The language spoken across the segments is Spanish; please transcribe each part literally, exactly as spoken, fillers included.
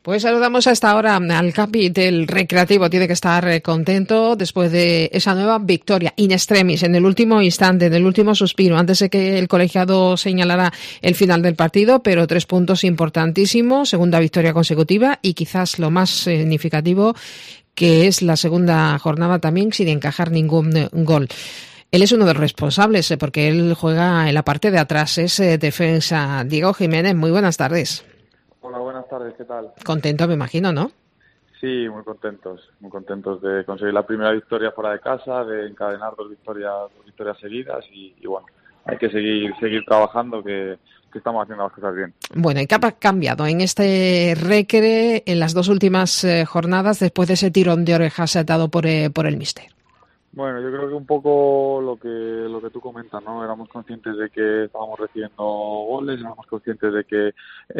Pues saludamos a esta hora al capi del Recreativo. Tiene que estar eh, contento después de esa nueva victoria in extremis, en el último instante, en el último suspiro, antes de que el colegiado señalara el final del partido, pero tres puntos importantísimos, segunda victoria consecutiva y quizás lo más significativo, que es la segunda jornada también sin encajar ningún eh, gol. Él es uno de los responsables, eh, porque él juega en la parte de atrás, es eh, defensa. Diego Jiménez, muy buenas tardes. Hola, buenas tardes, ¿qué tal? Contento, me imagino, ¿no? Sí, muy contentos, muy contentos de conseguir la primera victoria fuera de casa, de encadenar dos victorias, dos victorias seguidas y, y bueno, hay que seguir seguir trabajando que, que estamos haciendo las cosas bien. Bueno, ¿y qué ha cambiado en este Recre en las dos últimas eh, jornadas después de ese tirón de orejas dado por, eh, por el míster? Bueno, yo creo que un poco lo que lo que tú comentas, ¿no? Éramos conscientes de que estábamos recibiendo goles, éramos conscientes de que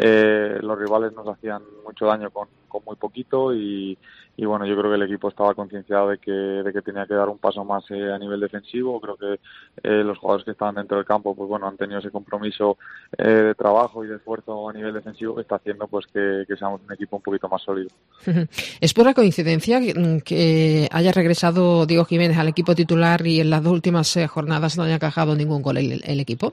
eh, los rivales nos hacían mucho daño con, con muy poquito y, y bueno, yo creo que el equipo estaba concienciado de que de que tenía que dar un paso más eh, a nivel defensivo. Creo que eh, los jugadores que estaban dentro del campo, pues bueno, han tenido ese compromiso eh, de trabajo y de esfuerzo a nivel defensivo que está haciendo pues que, que seamos un equipo un poquito más sólido. ¿Es pura coincidencia que, que haya regresado Diego Jiménez al equipo titular y en las dos últimas eh, jornadas no haya encajado ningún gol el, el equipo?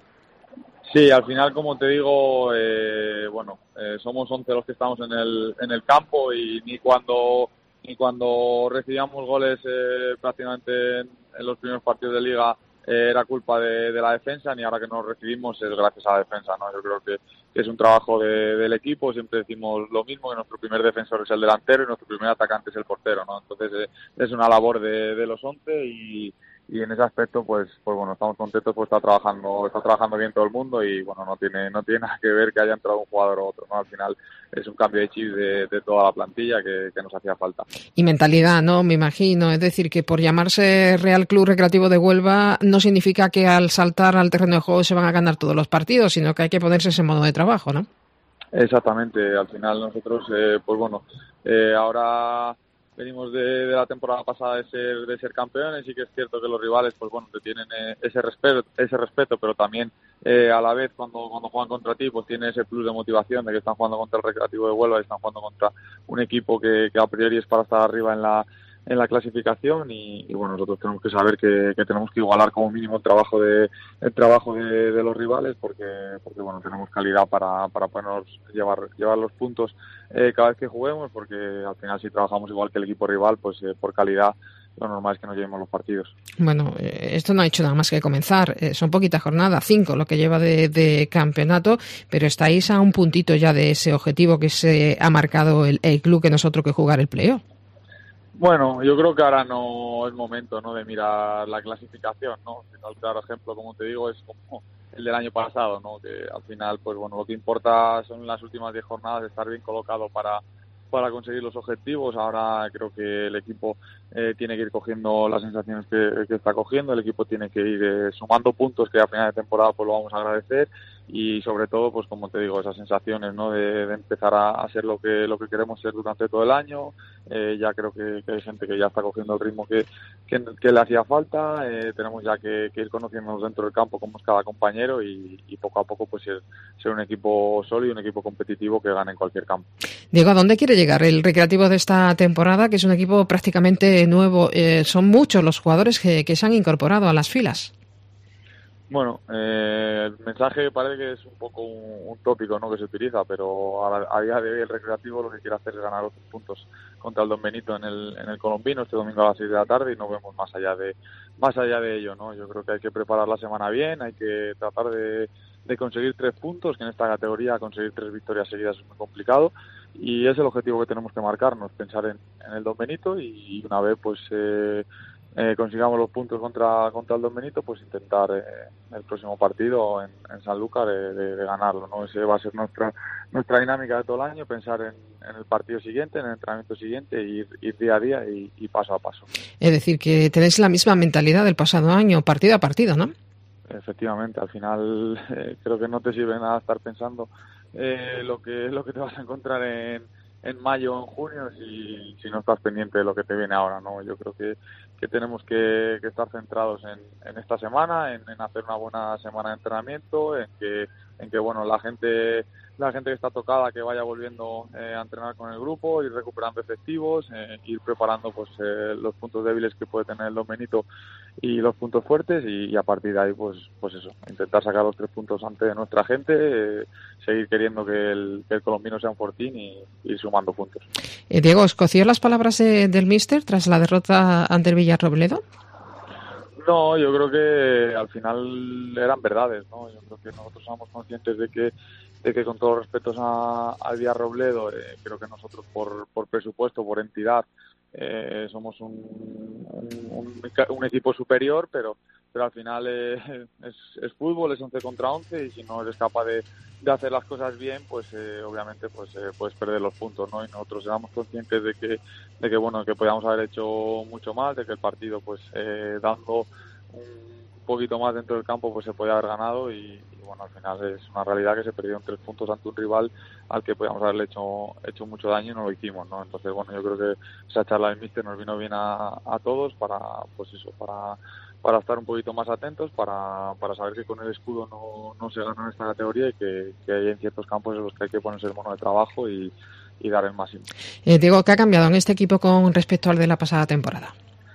Sí, al final, como te digo, eh, bueno, eh, somos once los que estamos en el en el campo y ni cuando ni cuando recibíamos goles eh, prácticamente en, en los primeros partidos de Liga eh, era culpa de, de la defensa, ni ahora que nos recibimos es gracias a la defensa, ¿no? Yo creo que, que es un trabajo de, del equipo, siempre decimos lo mismo, que nuestro primer defensor es el delantero y nuestro primer atacante es el portero, ¿no? Entonces eh, es una labor de, de los once y y en ese aspecto pues pues bueno, estamos contentos, pues está trabajando está trabajando bien todo el mundo y bueno, no tiene no tiene nada que ver que haya entrado un jugador u otro, ¿no? Al final es un cambio de chip de, de toda la plantilla que, que nos hacía falta. Y mentalidad, ¿no? Me imagino, es decir, que por llamarse Real Club Recreativo de Huelva no significa que al saltar al terreno de juego se van a ganar todos los partidos, sino que hay que ponerse ese modo de trabajo, ¿no? Exactamente, al final nosotros eh, pues bueno, eh, ahora venimos de, de la temporada pasada de ser de ser campeones y que es cierto que los rivales pues bueno te tienen eh, ese respeto ese respeto pero también eh, a la vez cuando cuando juegan contra ti pues tiene ese plus de motivación de que están jugando contra el Recreativo de Huelva y están jugando contra un equipo que, que a priori es para estar arriba en la en la clasificación y, y bueno, nosotros tenemos que saber que, que tenemos que igualar como mínimo el trabajo de el trabajo de, de los rivales porque porque bueno, tenemos calidad para para podernos llevar llevar los puntos eh, cada vez que juguemos, porque al final si trabajamos igual que el equipo rival, pues eh, por calidad lo normal es que nos llevemos los partidos. Bueno, eh, esto no ha hecho nada más que comenzar, eh, son poquitas jornadas, cinco lo que lleva de, de campeonato, pero estáis a un puntito ya de ese objetivo que se ha marcado el, el club, que nosotros que jugar el playoff. Bueno, yo creo que ahora no es momento, ¿no?, de mirar la clasificación, ¿no? Sino el claro ejemplo, como te digo, es como el del año pasado, ¿no? Que al final, pues bueno, lo que importa son las últimas diez jornadas, estar bien colocado para para conseguir los objetivos. Ahora creo que el equipo eh, tiene que ir cogiendo las sensaciones que, que está cogiendo, el equipo tiene que ir eh, sumando puntos que a final de temporada pues lo vamos a agradecer y sobre todo, pues como te digo, esas sensaciones, ¿no?, de, de empezar a, a ser lo que lo que queremos ser durante todo el año. Eh, ya creo que, que hay gente que ya está cogiendo el ritmo que, que, que le hacía falta. Eh, tenemos ya que, que ir conociéndonos dentro del campo como es cada compañero y, y poco a poco pues ser, ser un equipo sólido, un equipo competitivo que gane en cualquier campo. Diego, ¿a dónde quiere llegar el Recreativo de esta temporada, que es un equipo prácticamente nuevo? Eh, son muchos los jugadores que, que se han incorporado a las filas. Bueno, eh, el mensaje parece que es un poco un, un tópico, ¿no?, que se utiliza, pero a, a día de hoy el Recreativo lo que quiere hacer es ganar otros puntos contra el Don Benito en el, en el Colombino este domingo a las seis de la tarde y no vemos más allá de más allá de ello, ¿no? Yo creo que hay que preparar la semana bien, hay que tratar de, de conseguir tres puntos, que en esta categoría conseguir tres victorias seguidas es muy complicado y es el objetivo que tenemos que marcarnos, pensar en, en el Don Benito y, y una vez pues eh, Eh, consigamos los puntos contra contra el Don Benito, pues intentar eh, el próximo partido en, en Sanlúcar de, de, de ganarlo, ¿no? Ese va a ser nuestra nuestra dinámica de todo el año, pensar en, en el partido siguiente, en el entrenamiento siguiente, e ir, ir día a día y, y paso a paso. Es decir, que tenéis la misma mentalidad del pasado año, partido a partido, ¿no? Efectivamente, al final eh, creo que no te sirve nada estar pensando eh, lo que lo que te vas a encontrar en en mayo o en junio si, si no estás pendiente de lo que te viene ahora, ¿no? Yo creo que, que tenemos que, que estar centrados en, en esta semana, en, en hacer una buena semana de entrenamiento, en que en que bueno, la gente la gente que está tocada que vaya volviendo eh, a entrenar con el grupo, ir recuperando efectivos, eh, ir preparando pues eh, los puntos débiles que puede tener el Don Benito y los puntos fuertes y, y a partir de ahí pues pues eso, intentar sacar los tres puntos ante nuestra gente, eh, seguir queriendo que el, que el colombino sea un fortín y ir sumando puntos. Eh, Diego, ¿escoció las palabras de, del míster tras la derrota ante el Villarrobledo? No, yo creo que al final eran verdades, ¿no? Yo creo que nosotros somos conscientes de que de que con todos los respetos a, al Villarrobledo, eh, creo que nosotros por, por presupuesto, por entidad, eh, somos un, un, un, un equipo superior, pero pero al final eh, es, es fútbol, es once contra once y si no eres capaz de, de hacer las cosas bien, pues eh, obviamente pues eh, puedes perder los puntos, ¿no? Y nosotros éramos conscientes de que de que bueno que podíamos haber hecho mucho más, de que el partido pues eh, dando un poquito más dentro del campo pues se podía haber ganado y, y bueno, al final es una realidad que se perdieron tres puntos ante un rival al que podíamos haberle hecho hecho mucho daño y no lo hicimos, ¿no? Entonces bueno, yo creo que esa charla del míster nos vino bien a, a todos para pues eso, para para estar un poquito más atentos, para, para saber que con el escudo no, no se gana en esta categoría y que, que hay en ciertos campos en los que hay que ponerse el mono de trabajo y, y dar el máximo. Eh, Diego, ¿qué ha cambiado en este equipo con respecto al de la pasada temporada?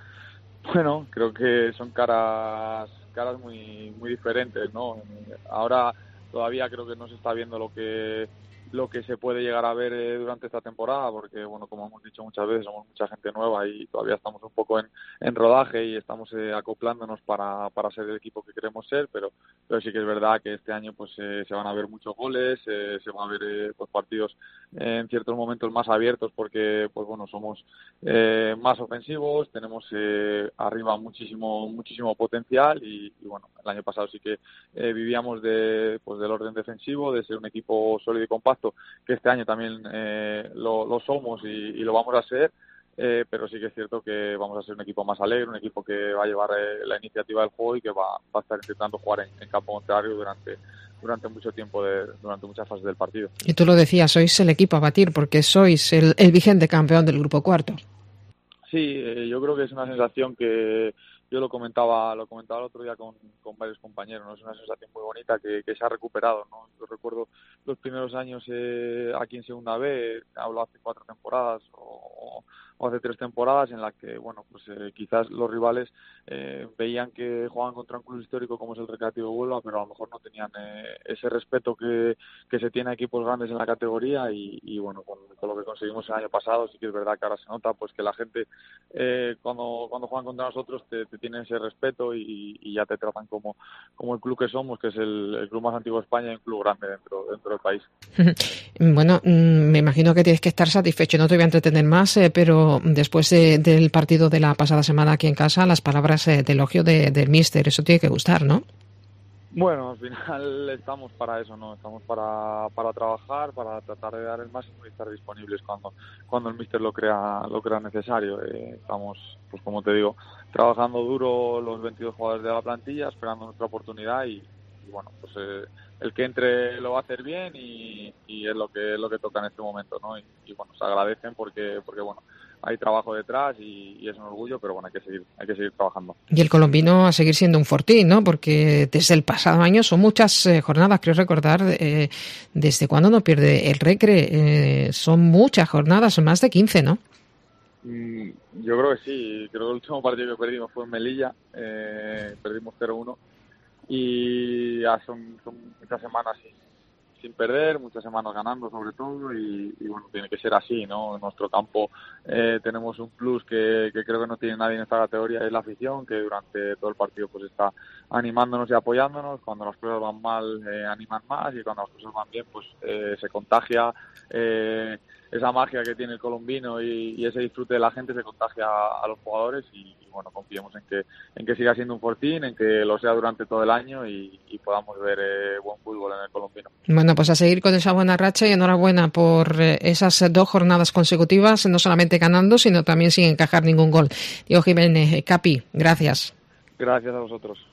Bueno, creo que son caras caras muy muy diferentes, ¿no? Ahora todavía creo que no se está viendo lo que lo que se puede llegar a ver eh, durante esta temporada, porque bueno, como hemos dicho muchas veces, somos mucha gente nueva y todavía estamos un poco en, en rodaje y estamos eh, acoplándonos para, para ser el equipo que queremos ser, pero, pero sí que es verdad que este año pues eh, se van a ver muchos goles, eh, se van a ver eh, pues, partidos eh, en ciertos momentos más abiertos porque pues bueno, somos eh, más ofensivos, tenemos eh, arriba muchísimo muchísimo potencial y, y bueno, el año pasado sí que eh, vivíamos de pues del orden defensivo, de ser un equipo sólido y compacto, que este año también eh, lo, lo somos y, y lo vamos a ser, eh, pero sí que es cierto que vamos a ser un equipo más alegre, un equipo que va a llevar eh, la iniciativa del juego y que va, va a estar intentando jugar en, en campo contrario durante durante mucho tiempo, de, durante muchas fases del partido. Y tú lo decías, sois el equipo a batir porque sois el, el vigente campeón del grupo cuarto. Sí, eh, yo creo que es una sensación que yo lo comentaba lo comentaba el otro día con, con varios compañeros, ¿no? Es una sensación muy bonita que, que se ha recuperado, ¿no? Yo recuerdo los primeros años eh, aquí en Segunda B, hablo hace cuatro temporadas o, o hace tres temporadas en las que, bueno, pues eh, quizás los rivales eh, veían que jugaban contra un club histórico como es el Recreativo Huelva, pero a lo mejor no tenían eh, ese respeto que, que se tiene a equipos grandes en la categoría y, y bueno, con, con lo que conseguimos el año pasado sí que es verdad que ahora se nota pues que la gente eh, cuando cuando juegan contra nosotros te, te tienen ese respeto y, y ya te tratan como, como el club que somos, que es el, el club más antiguo de España y un club grande dentro, dentro del país. Bueno, me imagino que tienes que estar satisfecho, no te voy a entretener más, eh, pero después de, del partido de la pasada semana aquí en casa, las palabras eh, de elogio de, del míster, eso tiene que gustar, ¿no? Bueno, al final estamos para eso, ¿no? Estamos para, para trabajar, para tratar de dar el máximo y estar disponibles cuando cuando el míster lo crea lo crea necesario. Eh, estamos, pues como te digo, trabajando duro los veintidós jugadores de la plantilla, esperando nuestra oportunidad y, y bueno, pues eh, el que entre lo va a hacer bien y, y es lo que es lo que toca en este momento, ¿no? Y, y bueno, se agradecen porque porque bueno, hay trabajo detrás y, y es un orgullo, pero bueno, hay que seguir, hay que seguir trabajando. Y el colombino a seguir siendo un fortín, ¿no? Porque desde el pasado año son muchas eh, jornadas, creo recordar, eh, desde cuando no pierde el Recre, eh, son muchas jornadas, son más de quince, ¿no? Mm, yo creo que sí, creo que el último partido que perdimos fue en Melilla, eh, perdimos cero uno y ya son, son muchas semanas sin, sin perder, muchas semanas ganando sobre todo y, y bueno, tiene que ser así, ¿no? En nuestro campo eh, tenemos un plus que, que creo que no tiene nadie en esta categoría, es la afición, que durante todo el partido pues está animándonos y apoyándonos, cuando las cosas van mal eh, animan más y cuando las cosas van bien pues eh, se contagia eh, esa magia que tiene el colombino y, y ese disfrute de la gente se contagia a, a los jugadores y, y bueno, confiemos en que en que siga siendo un fortín, en que lo sea durante todo el año y, y podamos ver eh, buen fútbol en el colombino. Bueno, pues a seguir con esa buena racha y enhorabuena por eh, esas dos jornadas consecutivas, no solamente ganando, sino también sin encajar ningún gol. Diego Jiménez, Capi, gracias. Gracias a vosotros.